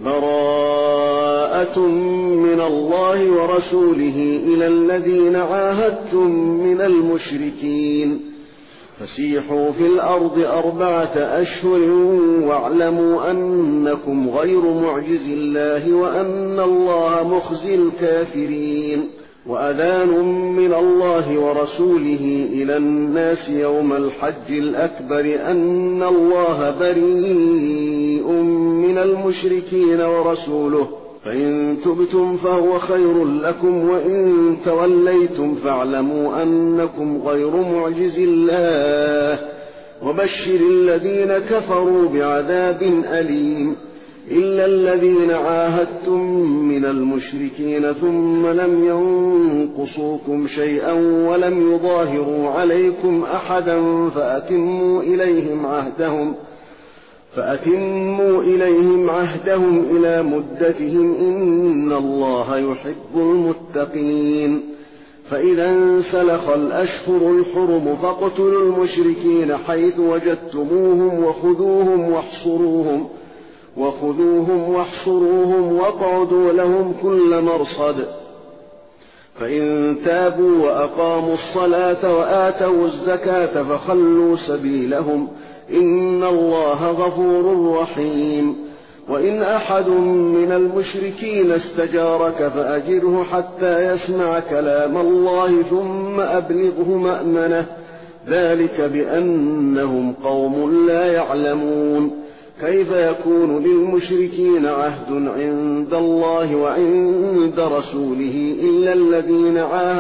براءة من الله ورسوله إلى الذين عاهدتم من المشركين فسيحوا في الأرض 4 أشهر واعلموا أنكم غير معجز الله وأن الله مخزي الكافرين. وأذان من الله ورسوله إلى الناس يوم الحج الأكبر أن الله بريء من المشركين ورسوله فإن تبتم فهو خير لكم وإن توليتم فاعلموا أنكم غير معجز الله وبشر الذين كفروا بعذاب أليم. إلا الذين عاهدتم من المشركين ثم لم ينقصوكم شيئا ولم يظاهروا عليكم أحدا فأتموا إليهم عهدهم إلى مدتهم إن الله يحب المتقين. فإذا انسلخ الأشهر الحرم فاقتلوا المشركين حيث وجدتموهم وخذوهم واحصروهم واقعدوا لهم كل مرصد. فإن تابوا وأقاموا الصلاة وآتوا الزكاة فخلوا سبيلهم إن الله غفور رحيم. وإن أحد من المشركين استجارك فأجره حتى يسمع كلام الله ثم أبلغه مأمنه ذلك بأنهم قوم لا يعلمون. كيف يكون للمشركين عهد عند الله وعند رسوله إلا الذين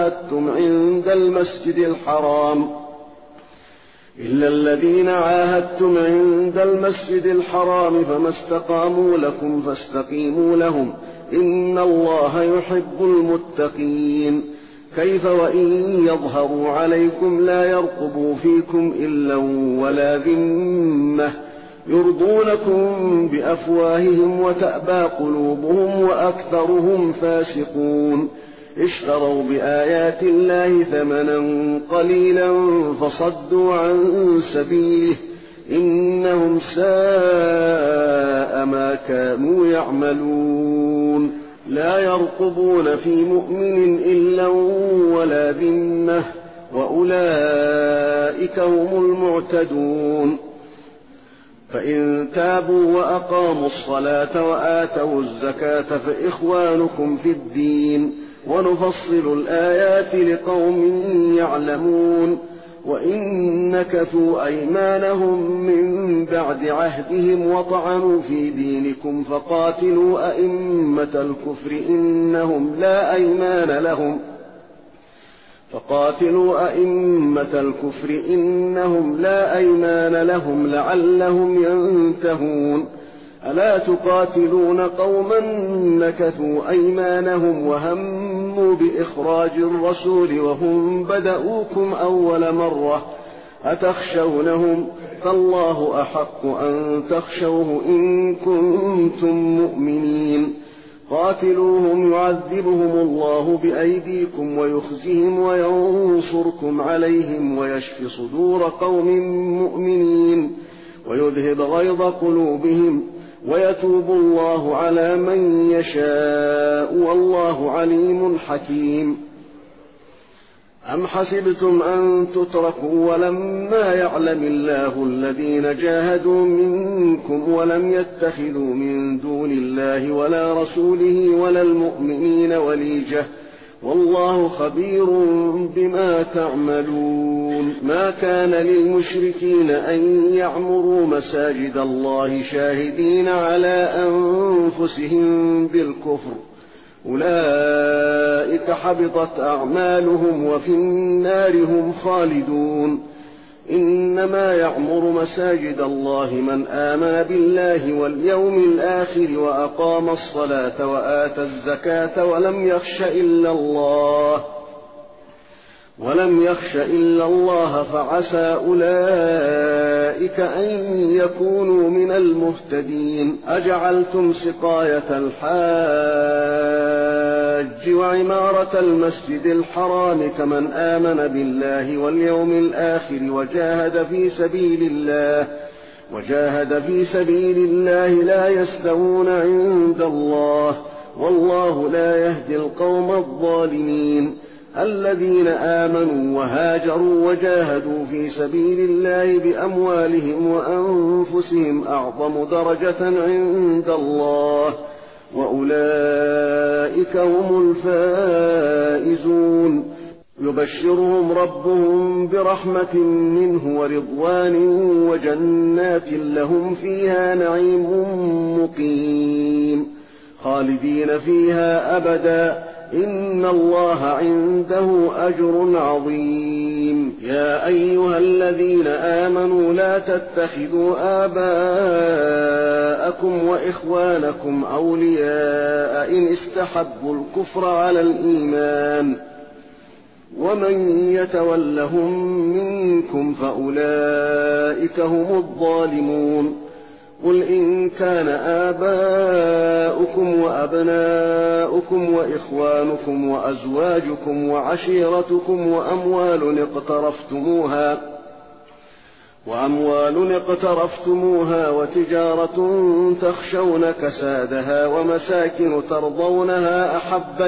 عاهدتم عند المسجد الحرام فما استقاموا لكم فاستقيموا لهم إن الله يحب المتقين. كيف وإن يظهروا عليكم لا يرقبوا فيكم إلا ولا ذمة يرضونكم بأفواههم وتأبى قلوبهم وأكثرهم فاسقون. اشتروا بآيات الله ثمنا قليلا فصدوا عن سبيله إنهم ساء ما كانوا يعملون. لا يرقبون في مؤمن إلا ولا ذمة وأولئك هم المعتدون. فإن تابوا وأقاموا الصلاة وآتوا الزكاة فإخوانكم في الدين ونفصل الآيات لقوم يعلمون. وإن نكثوا أيمانهم من بعد عهدهم وطعنوا في دينكم فقاتلوا أئمة الكفر إنهم لا أيمان لهم لعلهم ينتهون. ألا تقاتلون قوما نكثوا أيمانهم وهموا بإخراج الرسول وهم بدؤوكم أول مرة أتخشونهم فالله أحق أن تخشوه إن كنتم مؤمنين. قاتلوهم يعذبهم الله بأيديكم ويخزهم وينصركم عليهم ويشف صدور قوم مؤمنين ويذهب غيظ قلوبهم ويتوب الله على من يشاء والله عليم حكيم. أم حسبتم أن تتركوا ولما يعلم الله الذين جاهدوا منكم ولم يتخذوا من دون الله ولا رسوله ولا المؤمنين وليجة والله خبير بما تعملون. ما كان للمشركين أن يعمروا مساجد الله شاهدين على أنفسهم بالكفر أولئك حبطت أعمالهم وفي النار هم خالدون. إنما يعمر مساجد الله من آمن بالله واليوم الآخر وأقام الصلاة وآتى الزكاة ولم يخش إلا الله فعسى أولئك أن يكونوا من المهتدين. أجعلتم سقاية الحاج وعمارة المسجد الحرام كمن آمن بالله واليوم الآخر وجاهد في سبيل الله وجاهد في سبيل الله لا يستوون عند الله، والله لا يهدي القوم الظالمين. الذين آمنوا وهاجروا وجاهدوا في سبيل الله بأموالهم وأنفسهم أعظم درجة عند الله، وأولئك هم الفائزون. يبشرهم ربهم برحمة منه ورضوان وجنات لهم فيها نعيم مقيم خالدين فيها أبدا، إن الله عنده أجر عظيم. يا أيها الذين آمنوا لا تتخذوا آباءكم وإخوانكم أولياء إن استحبوا الكفر على الإيمان، ومن يتولهم منكم فأولئك هم الظالمون. قل إن كان آباؤكم وأبناؤكم وإخوانكم وأزواجكم وعشيرتكم وأموال اقترفتموها وتجارة تخشون كسادها ومساكن ترضونها أحب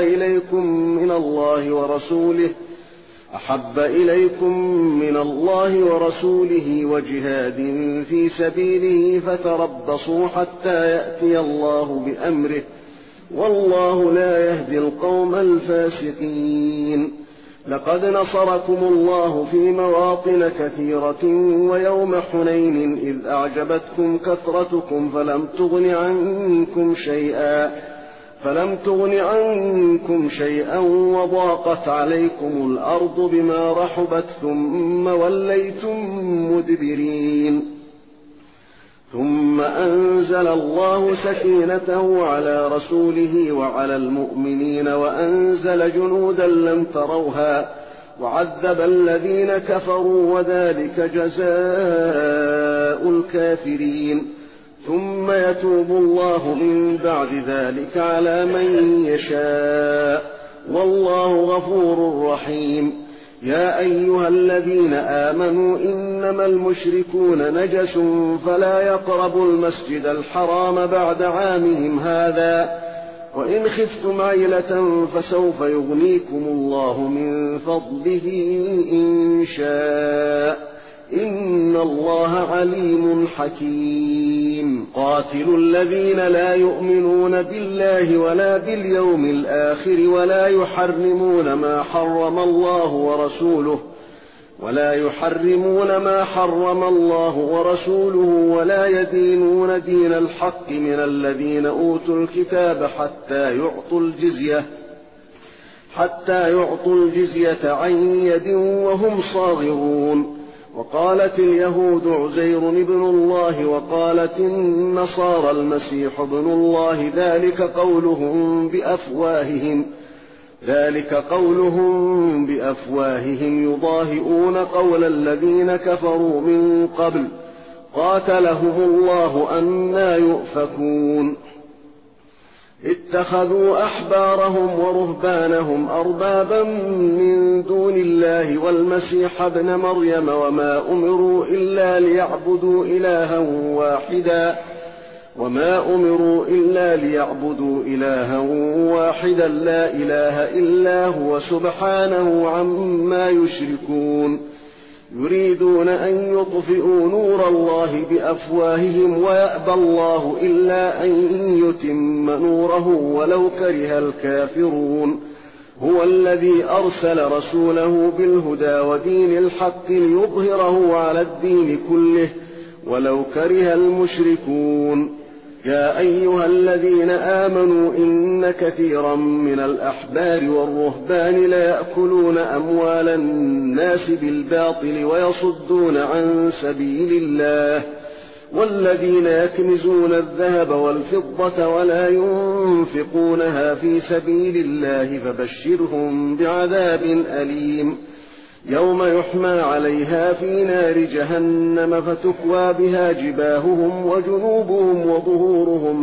إليكم من الله ورسوله وجهاد في سبيله فتربصوا حتى يأتي الله بأمره، والله لا يهدي القوم الفاسقين. لقد نصركم الله في مواطن كثيرة ويوم حنين إذ أعجبتكم كثرتكم فلم تغن عنكم شيئا وضاقت عليكم الأرض بما رحبت ثم وليتم مدبرين. ثم أنزل الله سكينته على رسوله وعلى المؤمنين وأنزل جنودا لم تروها وعذب الذين كفروا، وذلك جزاء الكافرين. ثم يتوب الله من بعد ذلك على من يشاء، والله غفور رحيم. يا أيها الذين آمنوا إنما المشركون نجس فلا يقربوا المسجد الحرام بعد عامهم هذا، وإن خفتم عيلة فسوف يغنيكم الله من فضله إن شاء، إن الله عليم حكيم. قاتلوا الذين لا يؤمنون بالله ولا باليوم الآخر ولا يحرمون ما حرم الله ورسوله ولا يدينون دين الحق من الذين أوتوا الكتاب حتى يعطوا الجزية عن يد وهم صاغرون. وقالت اليهود عزير ابن الله وقالت النصارى المسيح ابن الله، ذلك قولهم بأفواههم يضاهئون قول الذين كفروا من قبل، قاتلهم الله أنى يؤفكون. اتخذوا أحبارهم ورهبانهم أربابا من دون الله والمسيح ابن مريم وما أمروا إلا ليعبدوا إلها واحدا لا إله إلا هو سبحانه عما يشركون. يريدون أن يطفئوا نور الله بأفواههم ويأبى الله إلا أن يتم نوره ولو كره الكافرون. هو الذي أرسل رسوله بالهدى ودين الحق ليظهره على الدين كله ولو كره المشركون. يا أيها الذين آمنوا إن كثيرا من الأحبار والرهبان ليأكلون أموال الناس بالباطل ويصدون عن سبيل الله، والذين يكنزون الذهب والفضة ولا ينفقونها في سبيل الله فبشرهم بعذاب أليم، يوم يحمى عليها في نار جهنم فتكوى بها جباههم وجنوبهم وظهورهم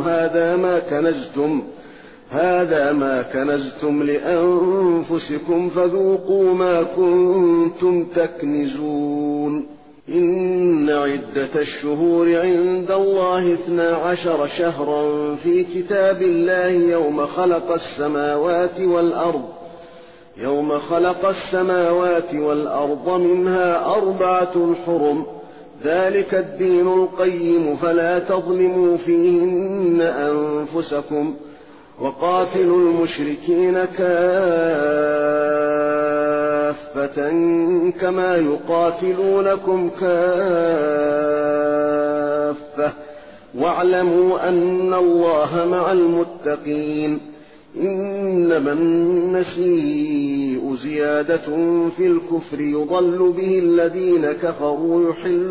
هذا ما كنزتم لأنفسكم فذوقوا ما كنتم تكنزون. إن عدة الشهور عند الله 12 شهرا في كتاب الله يوم خلق السماوات والأرض منها 4 حرم، ذلك الدين القيم، فلا تظلموا فيهن أنفسكم، وقاتلوا المشركين كافة كما يقاتلونكم كافة، واعلموا أن الله مع المتقين. إنما النسيء زيادة في الكفر يضل به الذين كفروا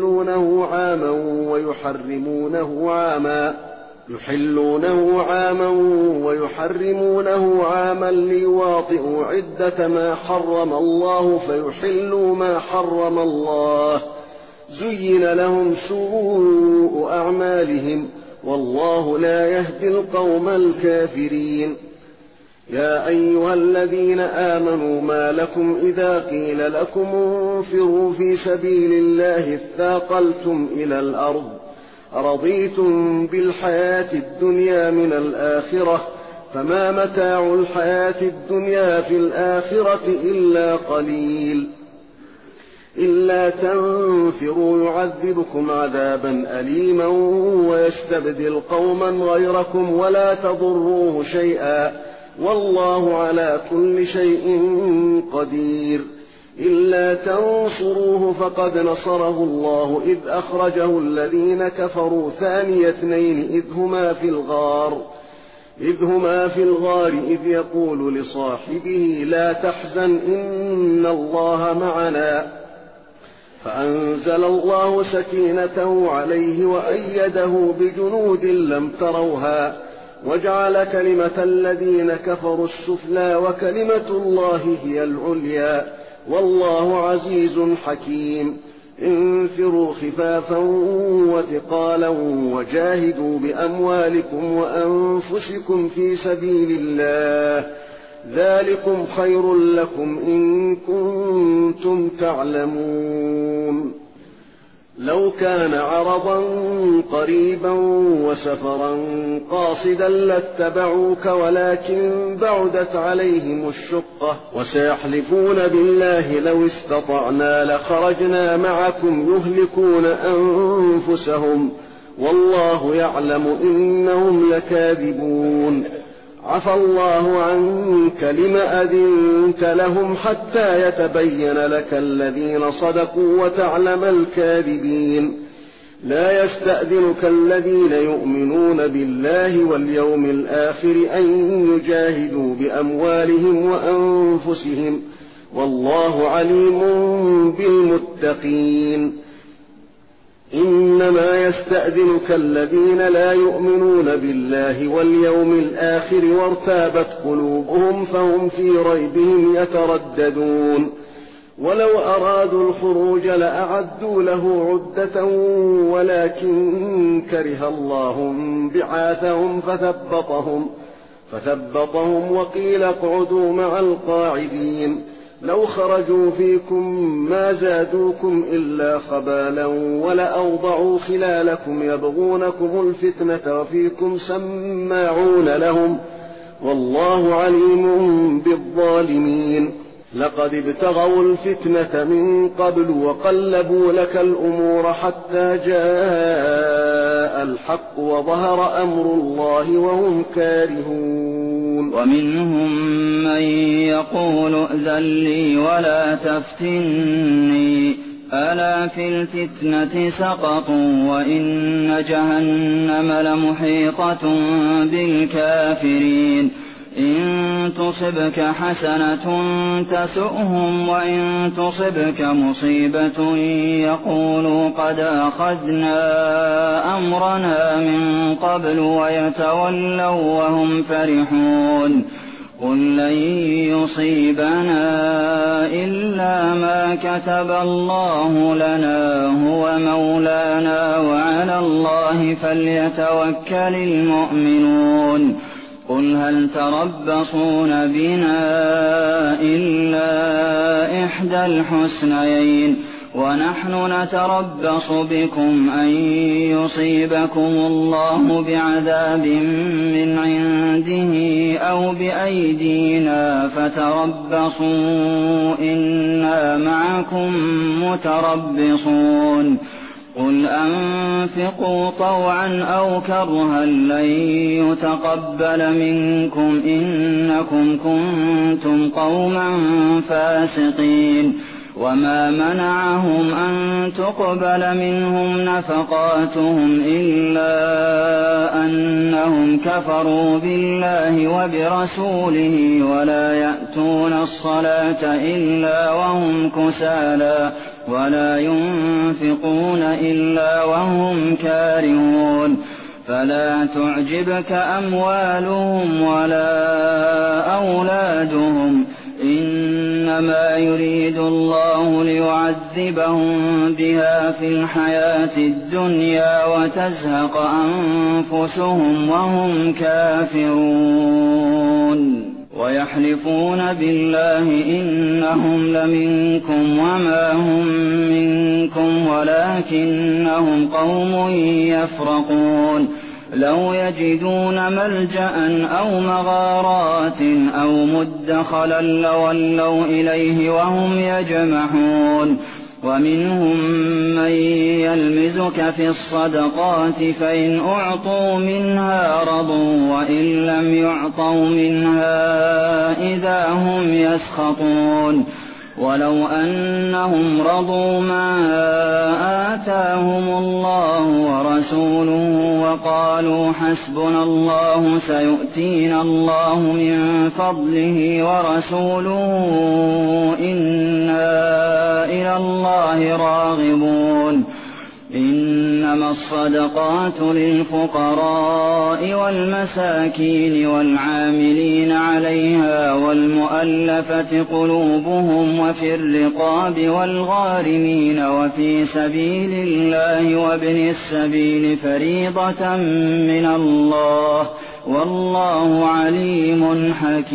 يحلونه عاما ويحرمونه عاما ليواطئوا عدة ما حرم الله فيحلوا ما حرم الله، زين لهم سوء أعمالهم والله لا يهدي القوم الكافرين. يا أيها الذين آمنوا ما لكم إذا قيل لكم انفروا في سبيل الله اثاقلتم إلى الأرض أرضيتم بالحياة الدنيا من الآخرة، فما متاع الحياة الدنيا في الآخرة إلا قليل. إلا تنفروا يعذبكم عذابا أليما ويستبدل قوما غيركم ولا تضروه شيئا والله على كل شيء قدير. إلا تنصروه فقد نصره الله إذ أخرجه الذين كفروا ثاني اثنين إذ هما في الغار إذ يقول لصاحبه لا تحزن إن الله معنا، فأنزل الله سكينته عليه وأيده بجنود لم تروها وجعل كلمة الذين كفروا السفلى وكلمة الله هي العليا والله عزيز حكيم. انفروا خفافا وثقالا وجاهدوا بأموالكم وأنفسكم في سبيل الله، ذلكم خير لكم إن كنتم تعلمون. لو كان عرضا قريبا وسفرا قاصدا لاتبعوك ولكن بعدت عليهم الشقة وسيحلفون بالله لو استطعنا لخرجنا معكم يهلكون أنفسهم والله يعلم إنهم لكاذبون. عفى الله عنك لم أذنت لهم حتى يتبين لك الذين صدقوا وتعلم الكاذبين. لا يستأذنك الذين يؤمنون بالله واليوم الآخر أن يجاهدوا بأموالهم وأنفسهم والله عليم بالمتقين. إنما يستأذنك الذين لا يؤمنون بالله واليوم الآخر وارتابت قلوبهم فهم في ريبهم يترددون. ولو أرادوا الخروج لأعدوا له عدة ولكن كره الله بعاثهم فثبطهم وقيل اقعدوا مع القاعدين. لو خرجوا فيكم ما زادوكم إلا خبالا ولأوضعوا خلالكم يبغونكم الفتنة وفيكم سماعون لهم والله عليم بالظالمين. لقد ابتغوا الفتنة من قبل وقلبوا لك الأمور حتى جاء الحق وظهر أمر الله وهم كارهون. ومنهم من يقول ائذن لي ولا تفتني ألا في الفتنة سقطوا وإن جهنم لمحيطة بالكافرين. إن تصبك حسنة تسؤهم وإن تصبك مصيبة يقولوا قد أخذنا أمرنا من قبل ويتولوا وهم فرحون. قل لن يصيبنا إلا ما كتب الله لنا هو مولانا وعلى الله فليتوكل المؤمنون. قل هل تربصون بنا إلا إحدى الحسنيين ونحن نتربص بكم أن يصيبكم الله بعذاب من عنده أو بأيدينا فتربصوا إنا معكم متربصون قل أنفقوا طوعا أو كرها لن يتقبل منكم إنكم كنتم قوما فاسقين وما منعهم أن تقبل منهم نفقاتهم إلا أنهم كفروا بالله وبرسوله ولا يأتون الصلاة إلا وهم كسالى ولا ينفقون إلا وهم كارهون فلا تعجبك أموالهم ولا أولادهم إنما يريد الله ليعذبهم بها في الحياة الدنيا وتزهق أنفسهم وهم كافرون ويحلفون بالله إنهم لمنكم وما هم منكم ولكنهم قوم يفرقون لو يجدون ملجأ أو مغارات أو مدخلا لولوا إليه وهم يجمحون ومنهم من يلمزك في الصدقات فإن أعطوا منها رضوا وإن لم يعطوا منها إذا هم يسخطون ولو أنهم رضوا ما آتاهم الله ورسوله وقالوا حسبنا الله سيؤتينا الله من فضله ورسوله إنا إلى الله راغبون إنما الصدقات للفقراء والمساكين والعاملين عليها والمؤلفة قلوبهم وفي الرقاب والغارمين وفي سبيل الله وابن السبيل فريضة من الله والله عليم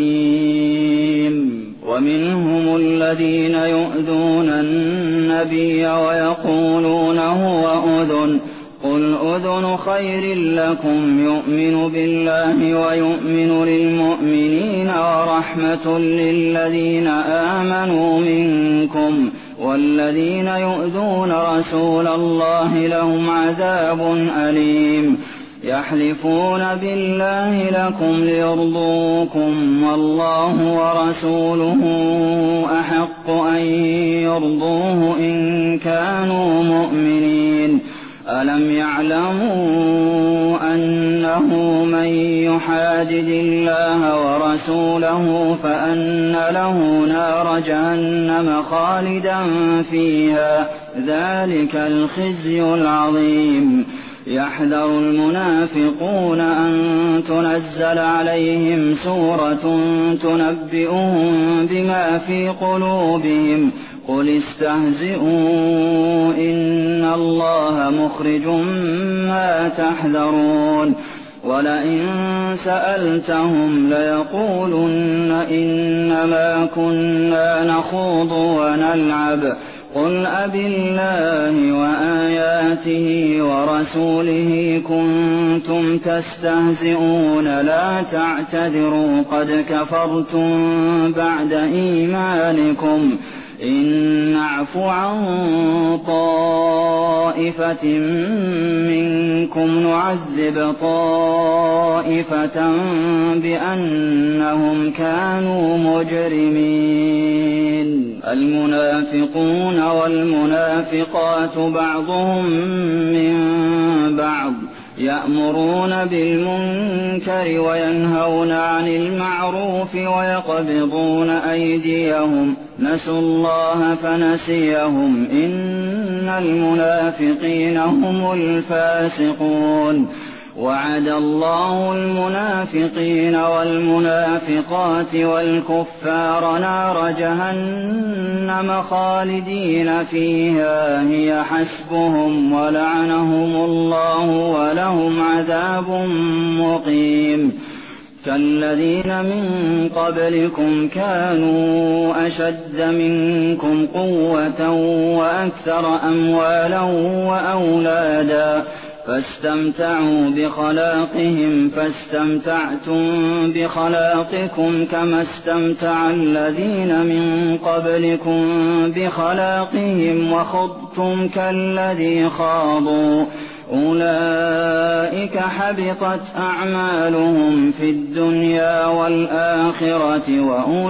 حكيم ومنهم الذين يؤذون النبي ويقولون هو أذن قل أذن خير لكم يؤمن بالله ويؤمن للمؤمنين ورحمة للذين آمنوا منكم والذين يؤذون رسول الله لهم عذاب أليم يحلفون بالله لكم ليرضوكم والله ورسوله أحق أن يرضوه إن كانوا مؤمنين ألم يعلموا أنه من يحادد الله ورسوله فأن له نار جهنم خالدا فيها ذلك الخزي العظيم يحذر المنافقون أن تنزل عليهم سورة تنبئهم بما في قلوبهم قل استهزئوا إن الله مخرج ما تحذرون ولئن سألتهم ليقولن إنما كنا نخوض ونلعب قل أبالله وآياته ورسوله كنتم تستهزئون لا تعتذروا قد كفرتم بعد إيمانكم إن نعف عن طائفة منكم نعذب طائفة بأنهم كانوا مجرمين المنافقون والمنافقات بعضهم من بعض يأمرون بالمنكر وينهون عن المعروف ويقبضون أيديهم نسوا الله فنسيهم إن المنافقين هم الفاسقون وعد الله المنافقين والمنافقات والكفار نار جهنم خالدين فيها هي حسبهم ولعنهم الله ولهم عذاب مقيم كالذين من قبلكم كانوا أشد منكم قوة وأكثر أموالا وأولادا فاستمتعوا بخلاقهم فاستمتعتم بخلاقكم كما استمتع الذين من قبلكم بخلاقهم وخضتم كالذي خاضوا أولئك حبطت أعمالهم في الدنيا والآخرة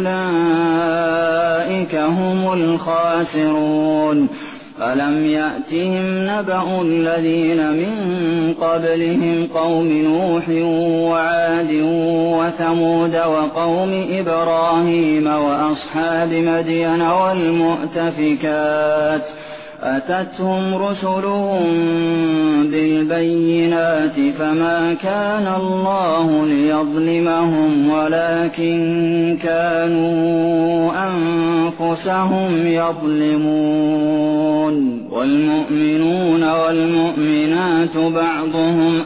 وأولئك هم الخاسرون ألم يأتهم نبأ الذين من قبلهم قوم نوح وعاد وثمود وقوم إبراهيم وأصحاب مدين والمؤتفكات أتتهم رسلهم بالبينات فما كان الله ليظلمهم ولكن كانوا أنفسهم يظلمون والمؤمنون والمؤمنات بعضهم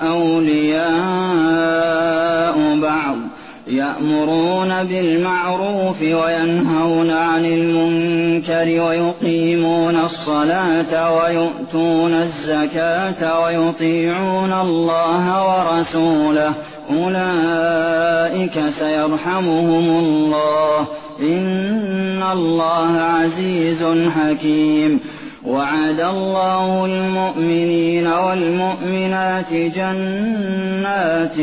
أولياء بعض يأمرون بالمعروف وينهون عن المنكر ويقيمون الصلاة ويؤتون الزكاة ويطيعون الله ورسوله أولئك سيرحمهم الله إن الله عزيز حكيم وعد الله المؤمنين والمؤمنات جنات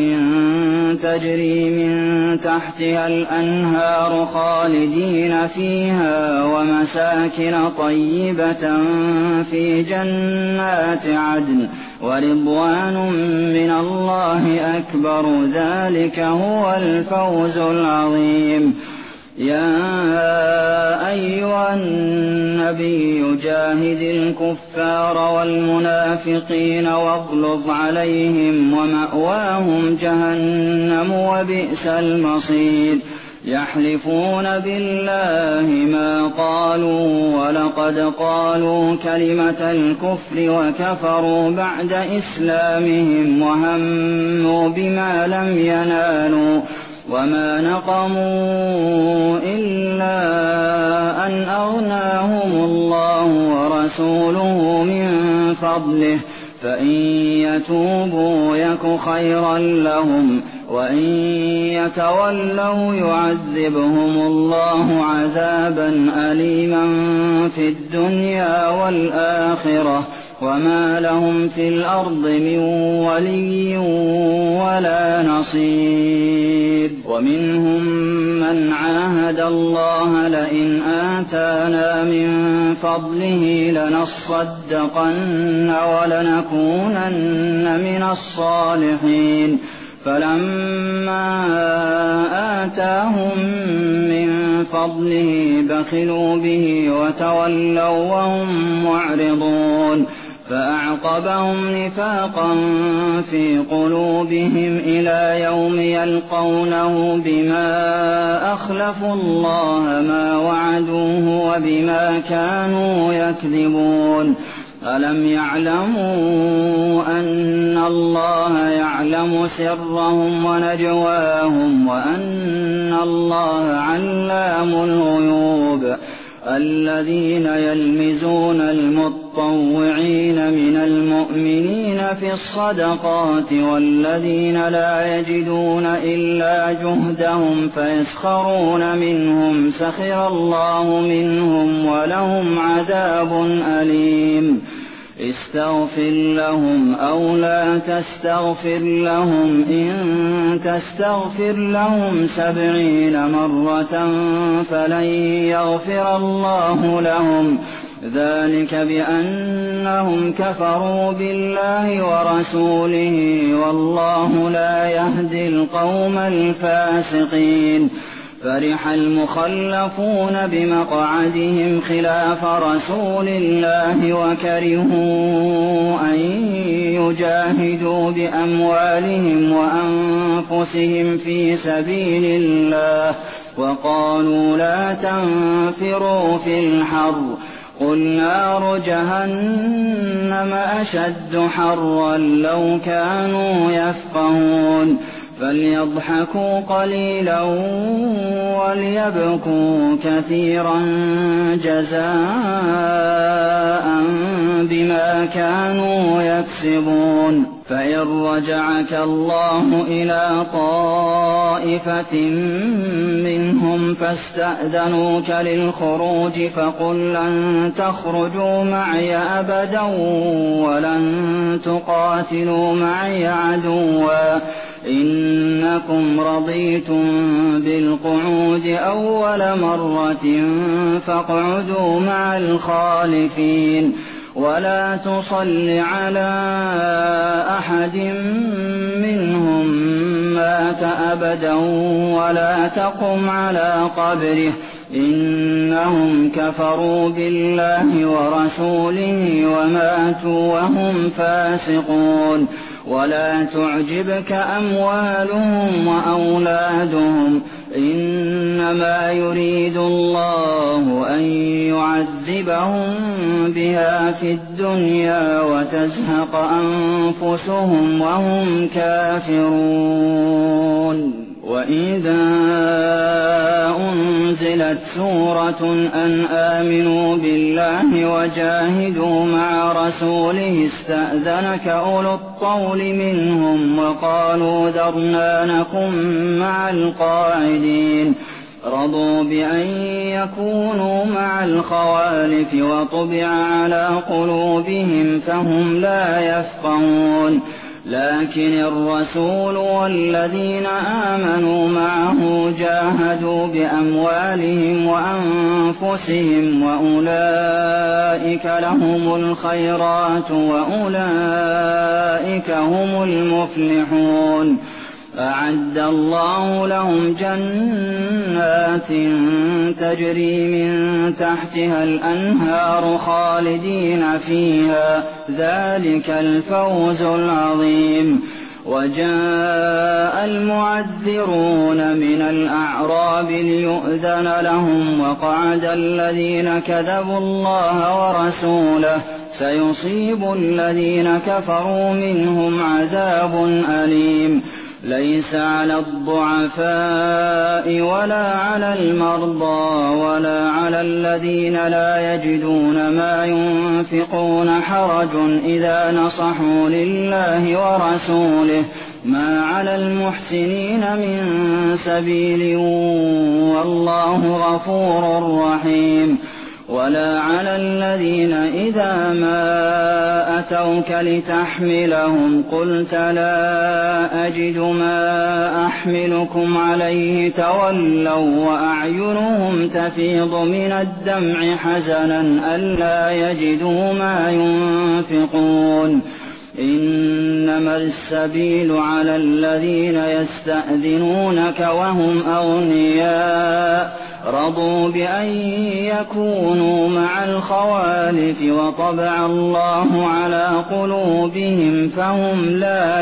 تجري من تحتها الأنهار خالدين فيها ومساكن طيبة في جنات عدن ورضوان من الله أكبر ذلك هو الفوز العظيم يا أيها النبي جاهد الكفار والمنافقين واغلظ عليهم ومأواهم جهنم وبئس المصير يحلفون بالله ما قالوا ولقد قالوا كلمة الكفر وكفروا بعد إسلامهم وهموا بما لم ينالوا وما نقموا إلا أن أغناهم الله ورسوله من فضله فإن يتوبوا يك خيرا لهم وإن يتولوا يعذبهم الله عذابا أليما في الدنيا والآخرة وما لهم في الأرض من ولي ولا نصير ومنهم من عاهد الله لئن آتانا من فضله لنصدقن ولنكونن من الصالحين فلما آتاهم من فضله بخلوا به وتولوا وهم معرضون فأعقبهم نفاقا في قلوبهم إلى يوم يلقونه بما أخلفوا الله ما وعدوه وبما كانوا يكذبون ألم يعلموا أن الله يعلم سرهم ونجواهم وأن الله علام الغيوب الذين يلمزون المطوعين من المؤمنين في الصدقات والذين لا يجدون إلا جهدهم فيسخرون منهم سخر الله منهم ولهم عذاب أليم استغفر لهم أو لا تستغفر لهم إن تستغفر لهم 70 مرة فلن يغفر الله لهم ذلك بأنهم كفروا بالله ورسوله والله لا يهدي القوم الفاسقين فرح المخلفون بمقعدهم خلاف رسول الله وكرهوا أن يجاهدوا بأموالهم وأنفسهم في سبيل الله وقالوا لا تنفروا في الحر قل نار جهنم أشد حرا لو كانوا يفقهون فليضحكوا قليلا وليبكوا كثيرا جزاء بما كانوا يكسبون فإن رجعك الله إلى طائفة منهم فاستأذنوك للخروج فقل لن تخرجوا معي أبدا ولن تقاتلوا معي عدوا إنكم رضيتم بالقعود أول مرة فاقعدوا مع الخالفين ولا تصل على أحد منهم مات أبدا ولا تقم على قبره إنهم كفروا بالله ورسوله وماتوا وهم فاسقون ولا تعجبك أموالهم وأولادهم إنما يريد الله أن يعذبهم بها في الدنيا وتزهق أنفسهم وهم كافرون وإذا أنزلت سورة أن آمنوا بالله وجاهدوا مع رسوله استأذنك أولو الطول منهم وقالوا ذرنا نكن مع القاعدين رضوا بأن يكونوا مع الخوالف وطبع على قلوبهم فهم لا يفقهون لكن الرسول والذين آمنوا معه جاهدوا بأموالهم وأنفسهم وأولئك لهم الخيرات وأولئك هم المفلحون أعد الله لهم جنات تجري من تحتها الأنهار خالدين فيها ذلك الفوز العظيم وجاء المعذرون من الأعراب ليؤذن لهم وقعد الذين كذبوا الله ورسوله سيصيب الذين كفروا منهم عذاب أليم ليس على الضعفاء ولا على المرضى ولا على الذين لا يجدون ما ينفقون حرج إذا نصحوا لله ورسوله ما على المحسنين من سبيل والله غفور رحيم ولا على الذين إذا ما أتوك لتحملهم قلت لا أجد ما أحملكم عليه تولوا وأعينهم تفيض من الدمع حزنا ألا يجدوا ما ينفقون إنما السبيل على الذين يستأذنونك وهم أغنياء رضوا بأن يكونوا مع الخوالف وطبع الله على قلوبهم فهم لا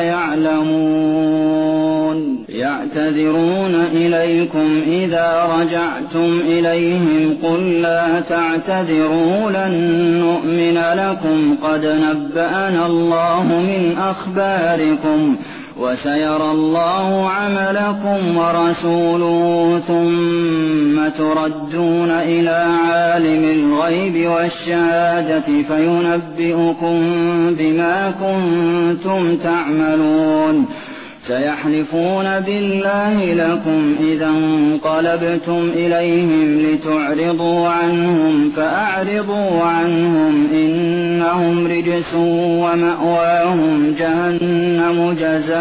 يعلمون يعتذرون إليكم إذا رجعتم إليهم قل لا تعتذروا لن نؤمن لكم قد نبأنا الله من أخباركم وسيرى الله عملكم ورسوله ثم تردون إلى عالم الغيب والشهادة فينبئكم بما كنتم تعملون سيحلفون بالله لكم إذا انقلبتم إليهم لتعرضوا عنهم فأعرضوا عنهم إنهم رجس ومأواهم جهنم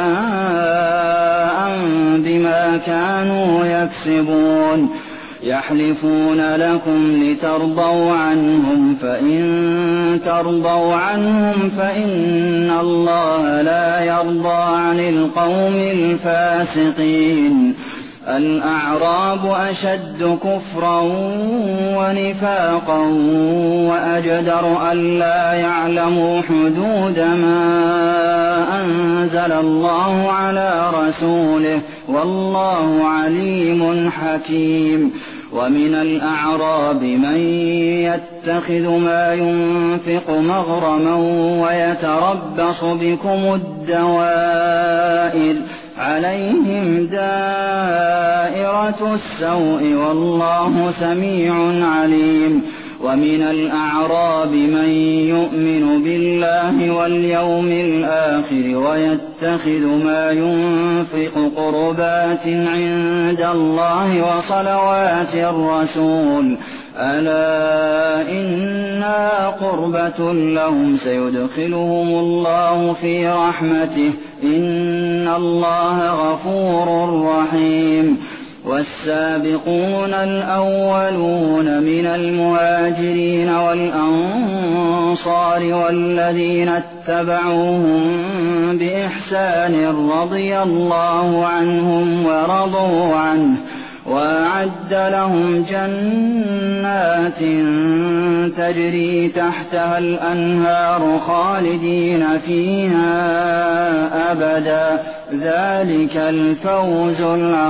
جزاء بما كانوا يكسبون يحلفون لكم لترضوا عنهم فإن ترضوا عنهم فإن الله لا يرضى عن القوم الفاسقين الأعراب أشد كفرا ونفاقا وأجدر ألا يعلموا حدود ما أنزل الله على رسوله والله عليم حكيم ومن الأعراب من يتخذ ما ينفق مغرما ويتربص بكم الدوائر عليهم دائرة السوء والله سميع عليم ومن الأعراب من يؤمن بالله واليوم الآخر ويتخذ ما ينفق قربات عند الله وصلوات الرسول ألا إنها قربة لهم سيدخلهم الله في رحمته إن الله غفور رحيم والسابقون الأولون من المهاجرين والأنصار والذين اتبعوهم بإحسان رضي الله عنهم ورضوا عنه وأعد لهم جنات تجري تحتها الأنهار خالدين فيها أبدا ذلك الفوز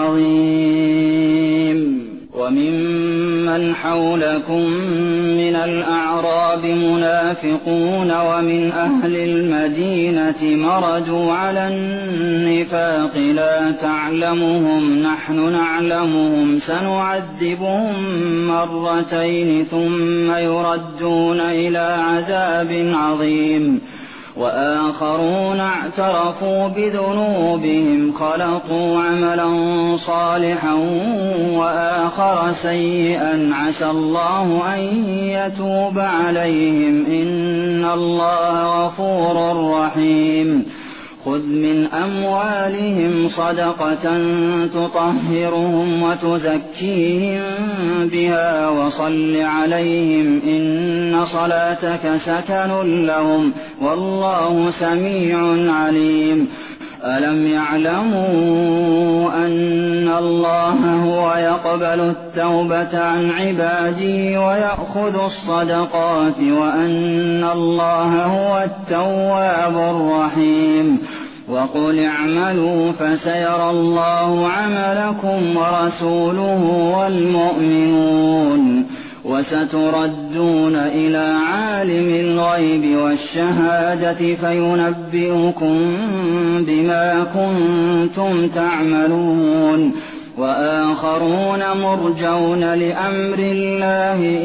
العظيم وممن حولكم من الأعراب منافقون ومن أهل المدينة مردوا على النفاق لا تعلمهم نحن نعلمهم سنعذبهم مرتين ثم يردون إلى عذاب عظيم وآخرون اعترفوا بذنوبهم خلطوا عملا صالحا وآخر سيئا عسى الله أن يتوب عليهم إن الله غفور رحيم خذ من أموالهم صدقة تطهرهم وتزكيهم بها وصل عليهم إن صلاتك سكن لهم والله سميع عليم ألم يعلموا أن الله هو يقبل التوبة عن عباده ويأخذ الصدقات وأن الله هو التواب الرحيم وقل اعملوا فسيرى الله عملكم ورسوله والمؤمنون وستردون إلى عالم الغيب والشهادة فينبئكم بما كنتم تعملون وآخرون مرجون لأمر الله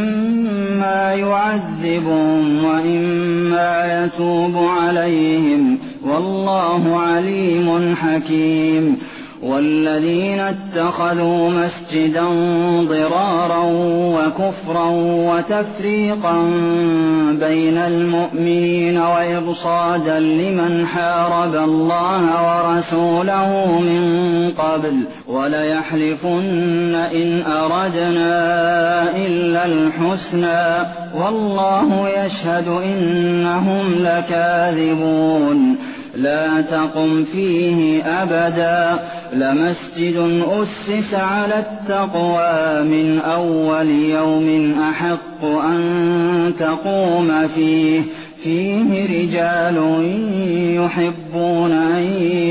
إما يعذبهم وإما يتوب عليهم والله عليم حكيم والذين اتخذوا مسجدا ضرارا وكفرا وتفريقا بين المؤمنين وإرصادا لمن حارب الله ورسوله من قبل وليحلفن إن أردنا إلا الحسنى والله يشهد إنهم لكاذبون لا تقم فيه أبدا لمسجد أسس على التقوى من أول يوم أحق أن تقوم فيه رجال يحبون أن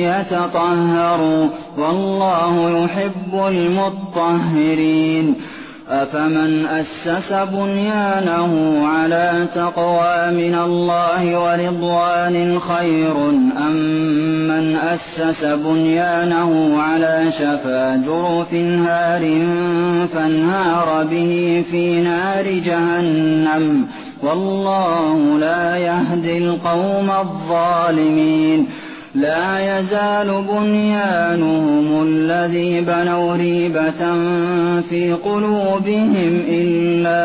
يتطهروا والله يحب المطهرين أفمن أسس بنيانه على تقوى من الله ورضوان خير أم من أسس بنيانه على شفا جرف هار فانهار به في نار جهنم والله لا يهدي القوم الظالمين لا يزال بنيانهم الذي بنوا ريبة في قلوبهم إلا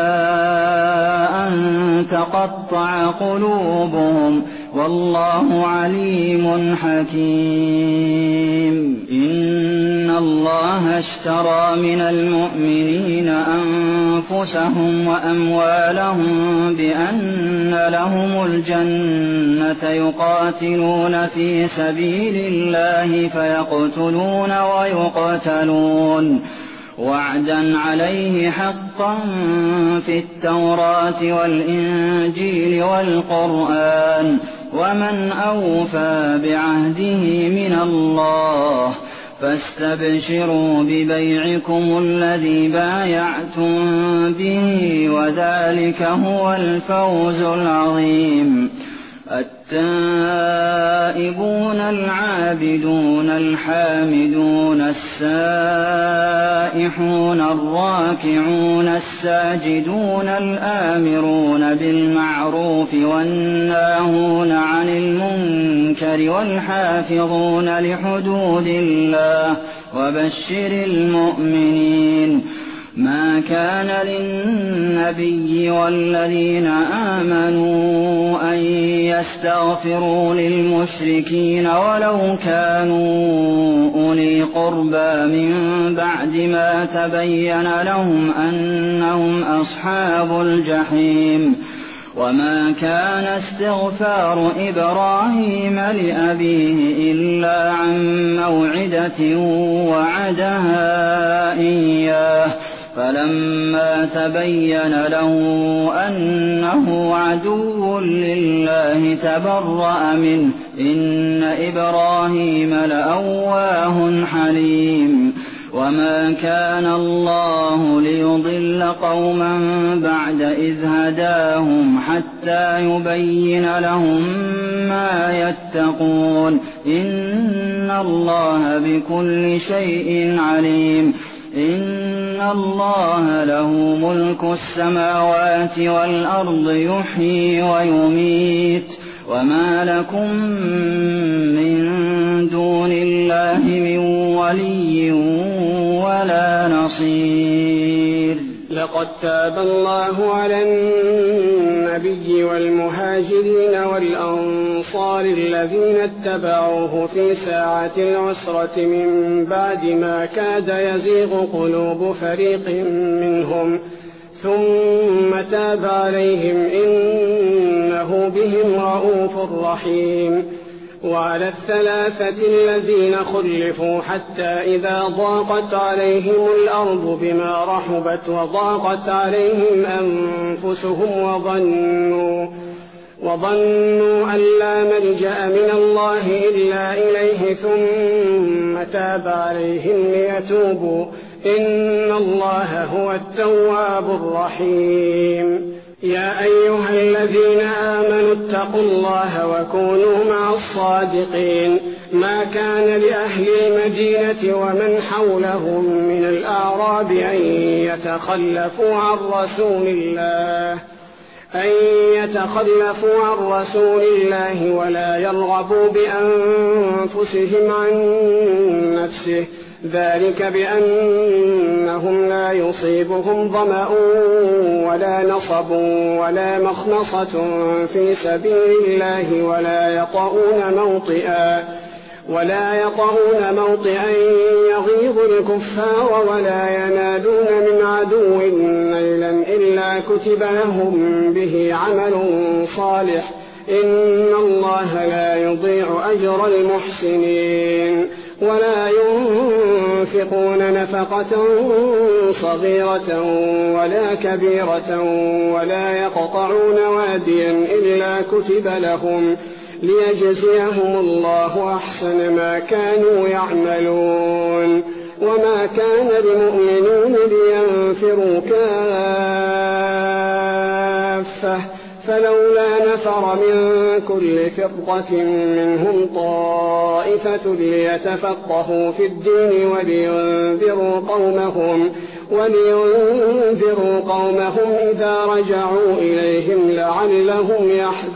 أن تقطع قلوبهم والله عليم حكيم إن الله اشترى من المؤمنين أنفسهم وأموالهم بأن لهم الجنة يقاتلون في سبيل الله فيقتلون ويقتلون وعدا عليه حقا في التوراة والإنجيل والقرآن ومن أوفى بعهده من الله فاستبشروا ببيعكم الذي بايعتم به وذلك هو الفوز العظيم التائبون العابدون الحامدون السائحون الراكعون الساجدون الآمرون بالمعروف والناهون عن المنكر والحافظون لحدود الله وبشر المؤمنين. ما كان للنبي والذين آمنوا أن يستغفروا للمشركين ولو كانوا أولي قربى من بعد ما تبين لهم أنهم أصحاب الجحيم. وما كان استغفار إبراهيم لأبيه إلا عن موعدة وعدها إياه فلما تبين له أنه عدو لله تبرأ منه إن إبراهيم لأواه حليم. وما كان الله ليضل قوما بعد إذ هداهم حتى يبين لهم ما يتقون إن الله بكل شيء عليم. إن الله له ملك السماوات والأرض يحيي ويميت وما لكم من دون الله من ولي ولا نصير. لقد تاب الله على النبي والمهاجرين والأنصار الذين اتبعوه في ساعة العسرة من بعد ما كاد يزيغ قلوب فريق منهم ثم تاب عليهم إنه بهم رءوف رحيم. وعلى الثلاثة الذين خلفوا حتى إذا ضاقت عليهم الأرض بما رحبت وضاقت عليهم أنفسهم وظنوا أن لا ملجأ من الله إلا إليه ثم تاب عليهم ليتوبوا إن الله هو التواب الرحيم. يا أيها الذين آمنوا اتقوا الله وكونوا مع الصادقين. ما كان لأهل المدينة ومن حولهم من الأعراب أن يتخلفوا عن رسول الله ولا يرغبوا بأنفسهم عن نفسه ذلك بأنهم لا يصيبهم ظمأ ولا نصب ولا مخنصة في سبيل الله ولا يطؤون موطئا يغيظ الكفار ولا ينالون من عدو نيلا إلا كتب لهم به عمل صالح إن الله لا يضيع أجر المحسنين. ولا ينفقون نفقة صغيرة ولا كبيرة ولا يقطعون واديا إلا كتب لهم ليجزيهم الله أحسن ما كانوا يعملون. وما كان لمؤمنين لينفروا كافة فلولا نفر من كل فرقة منهم طائفة ليتفقهوا في الدين ولينذروا قومهم إذا رجعوا إليهم لعلهم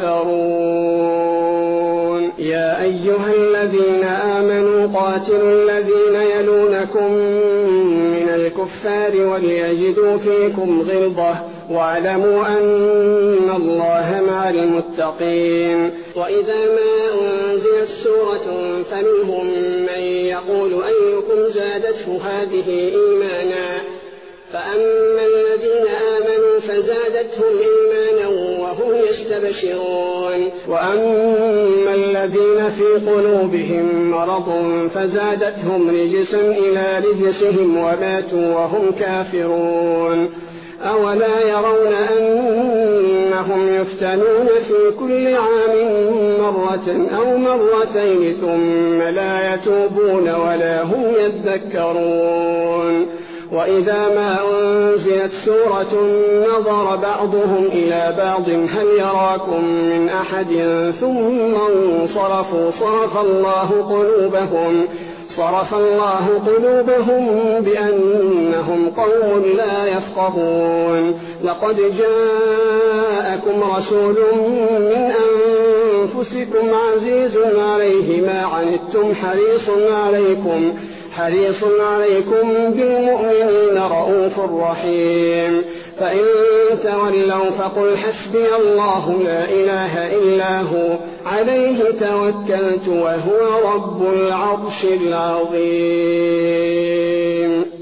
يحذرون. يا أيها الذين آمنوا قاتلوا الذين يلونكم من الكفار وليجدوا فيكم غلظة واعلموا أن الله مع المتقين. وإذا ما أنزلت سورة فمنهم من يقول أيكم زادته هذه إيمانا فأما الذين آمنوا فزادتهم إيمانا وهم يستبشرون وأما الذين في قلوبهم مرض فزادتهم رجسا إلى رجسهم وماتوا وهم كافرون. أولا يرون أنهم يفتنون في كل عام مرة أو مرتين ثم لا يتوبون ولا هم يذكرون. وإذا ما أنزلت سورة نظر بعضهم إلى بعض هل يراكم من أحد ثم انصرفوا صرف الله قلوبهم بأنهم قوم لا يفقهون. لقد جاءكم رسول من أنفسكم عزيز عليه ما عنتم حريص عليكم بالمؤمنين رؤوف رحيم. فإن تولوا فقل حسبي الله لا إله إلا هو عليه توكلت وهو رب العرش العظيم.